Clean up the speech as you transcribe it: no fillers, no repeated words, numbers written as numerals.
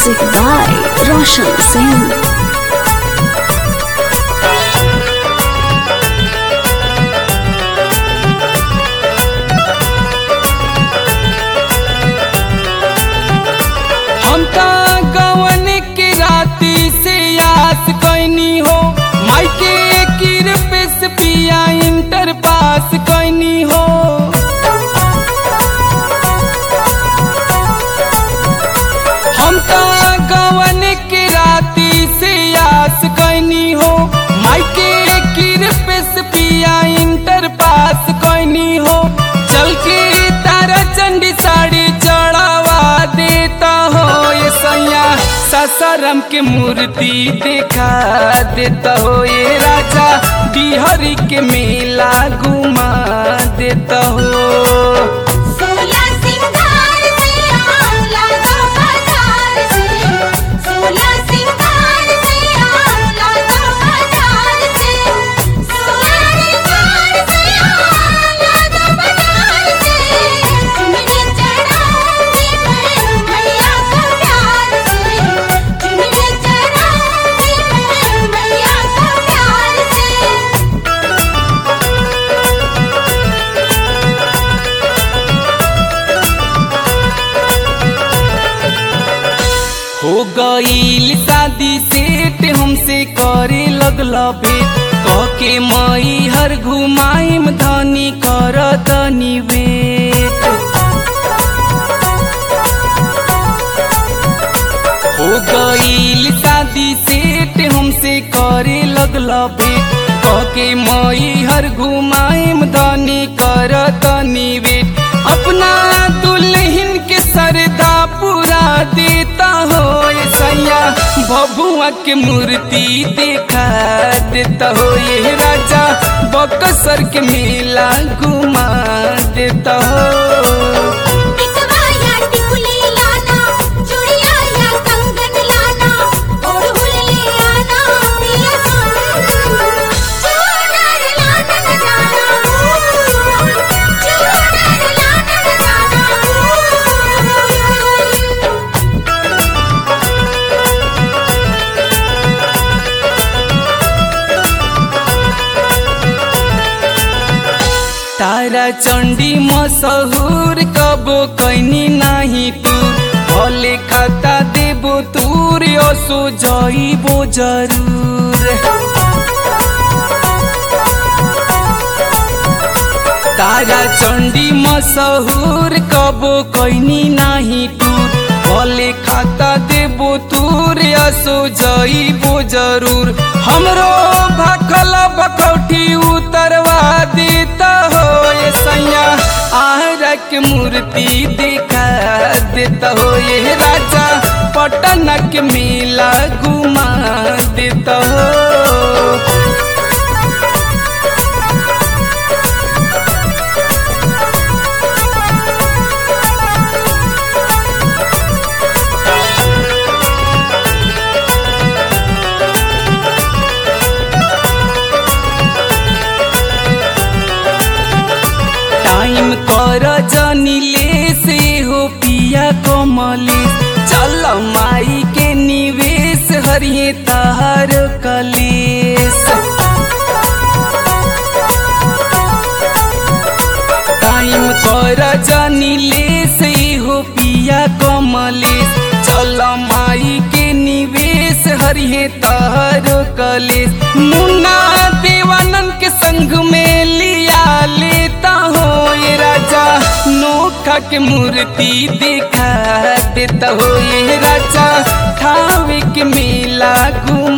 Music by Roshan Singh. Inter pass कैनी हो हम तो गवन के राती से आस कैनी हो मायके कृपे से पिया इंटर पास कैनी हो चल के तारा चंडी साड़ी चढ़ावा देता हो ये सैया सासाराम के मूर्ति देखा देता हो ये राजा बिहारी के मेला घुमा देता हो। हो गईल शादी सेट हमसे करे लगला बेट कह के मई हर घुमाइम धनी कर तनी बेट हो गईल शादी सेट हमसे करे लगला बेट कह के मई हर घुमाइम धनी कर तनी बेट अपना दुल्हन के सरदा पूरा देता हो ये सैया बबुआ के मूर्ति देखा देता हो ये राजा बक्सर के मेला घुमा देता हो। तारा चंडी मशहूर कबो कैनी नहीं तू भले खाता देबो तूर असो जाइबो जरूर तारा चंडी मशहूर कबो कैनी नहीं तू भले खाता देबो तूर असो जाइबो जरूर हमरो भखल बकौठी उतरवा देता हो ये सैया आहरा के मूर्ति देखा देता हो ये राजा पटना के मेला घुमा देता हो। टाइम कर जनिले से हो पिया कमलेश चल माई के निवेश हरिये तार कलेश टाइम कर जनिले से हो पिया कमलेश चल माई के निवेश हरिये तार कलेश मुन्ना देवानंद के संग में लिया लेता हो ये राजा नोखा के मूर्ति देखा देता हो ये राजा ठावे के मेला घुमा